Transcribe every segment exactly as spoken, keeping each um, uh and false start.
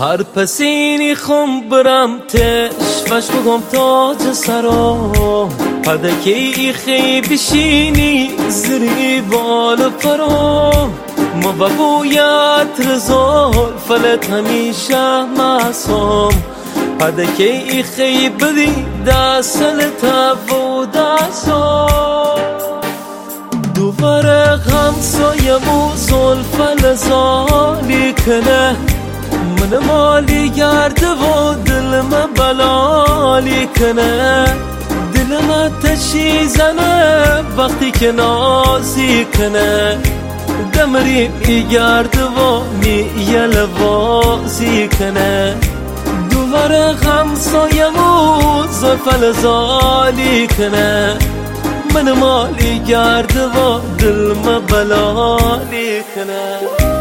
هر پسینی خم برم تش فش بگم تاج سرام پدکی ای خی بشینی زری بال پرام ما ببویت رزال فلت همیشه معصوم پدکی ای خی بدی دست و دستم دوباره همسایمو زلف لزالی کنه من مالی گرده و دلم بلالی کنه دلم تشی زنه وقتی که نازی کنه دمریم ای گرده و می یلوازی کنه دوباره همسایمو زلف لزالی کنه من مالی گرده و دلم بلالی کنه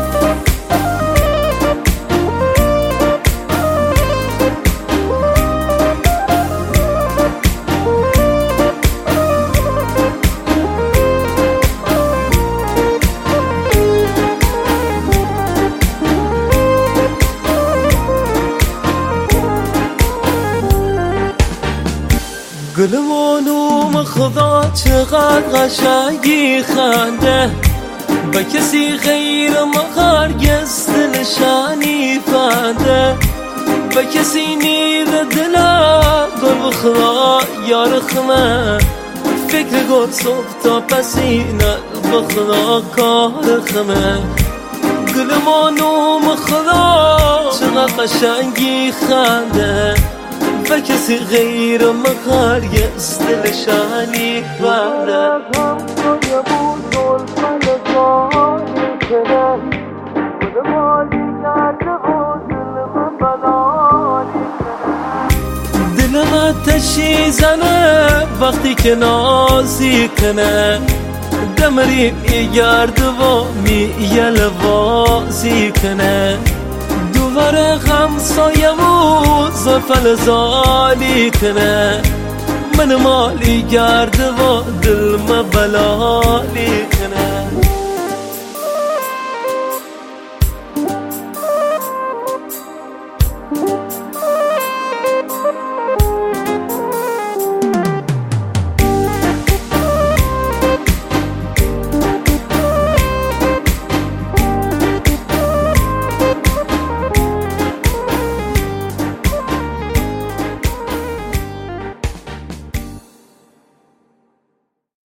گلمانوم خدا چقدر قشنگی خنده به کسی غیر ما هرگز دلشانی فنده به کسی نیر دلم گل بخدا یار خمه فکر گل صبح تا پسینه بخدا کار خمه گلمانوم خدا چقدر قشنگی خنده و کسی غیر من هرگز دلشانی بنده دلم آتشی زنه وقتی که نازی کنه دمریم ای گرده و می یلوازی کنه دوباره همسایمو زفل زالی کنه من مالی گرده و دلم بلالی